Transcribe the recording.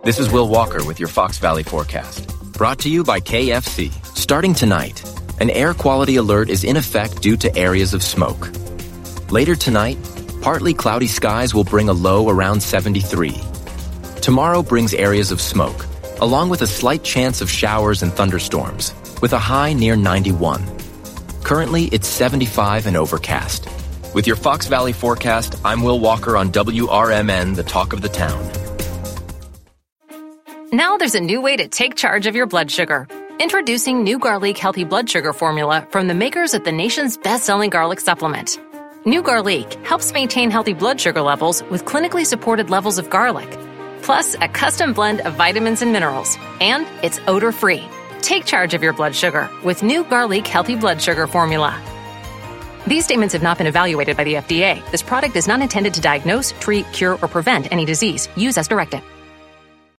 This is Will Walker with your Fox Valley forecast. Brought to you by KFC. Starting tonight, an air quality alert is in effect due to areas of smoke. Later tonight, partly cloudy skies will bring a low around 73. Tomorrow brings areas of smoke, along with a slight chance of showers and thunderstorms, with a high near 91. Currently, it's 75 and overcast. With your Fox Valley forecast, I'm Will Walker on WRMN, the talk of the town. Now there's a new way to take charge of your blood sugar. Introducing new Garlic Healthy Blood Sugar Formula from the makers of the nation's best-selling garlic supplement. New Garlic helps maintain healthy blood sugar levels with clinically supported levels of garlic, plus a custom blend of vitamins and minerals, and it's odor-free. Take charge of your blood sugar with new Garlic Healthy Blood Sugar Formula. These statements have not been evaluated by the FDA. This product is not intended to diagnose, treat, cure, or prevent any disease. Use as directed.